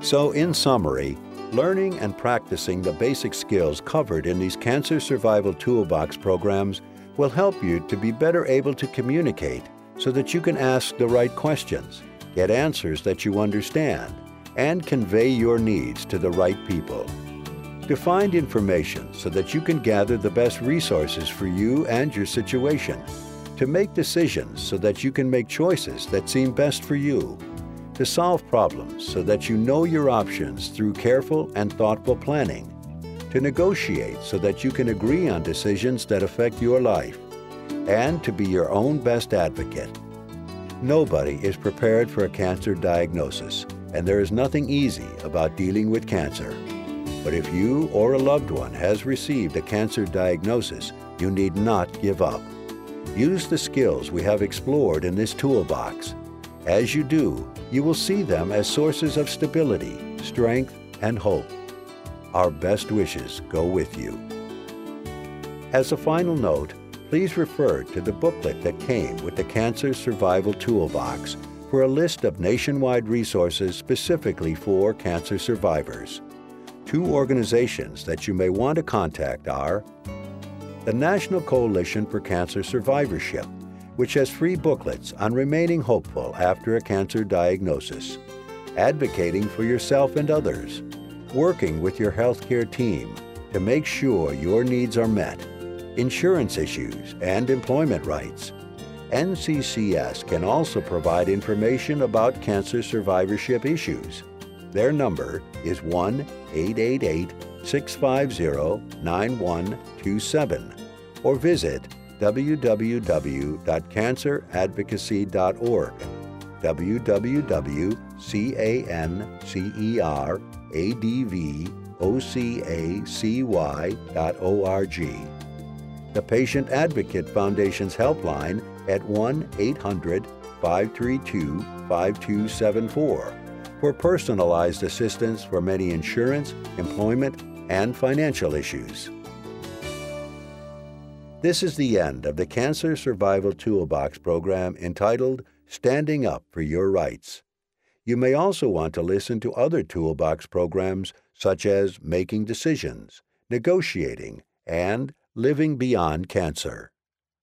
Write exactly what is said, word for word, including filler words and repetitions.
So in summary, learning and practicing the basic skills covered in these Cancer Survival Toolbox programs will help you to be better able to communicate so that you can ask the right questions, get answers that you understand, and convey your needs to the right people. To find information so that you can gather the best resources for you and your situation. To make decisions so that you can make choices that seem best for you. To solve problems so that you know your options through careful and thoughtful planning. To negotiate so that you can agree on decisions that affect your life. And to be your own best advocate. Nobody is prepared for a cancer diagnosis, and there is nothing easy about dealing with cancer. But if you or a loved one has received a cancer diagnosis, you need not give up. Use the skills we have explored in this toolbox. As you do, you will see them as sources of stability, strength, and hope. Our best wishes go with you. As a final note, please refer to the booklet that came with the Cancer Survival Toolbox for a list of nationwide resources specifically for cancer survivors. Two organizations that you may want to contact are the National Coalition for Cancer Survivorship, which has free booklets on remaining hopeful after a cancer diagnosis, advocating for yourself and others, working with your healthcare team to make sure your needs are met, insurance issues, and employment rights. N C C S can also provide information about cancer survivorship issues. Their number is one eight eight eight, six five zero, nine one two seven or visit w w w dot cancer advocacy dot org, w w w dot cancer advocacy dot org. The Patient Advocate Foundation's helpline at one eight hundred, five three two, five two seven four for personalized assistance for many insurance, employment, and financial issues. This is the end of the Cancer Survival Toolbox program entitled Standing Up for Your Rights. You may also want to listen to other Toolbox programs such as Making Decisions, Negotiating, and Living Beyond Cancer.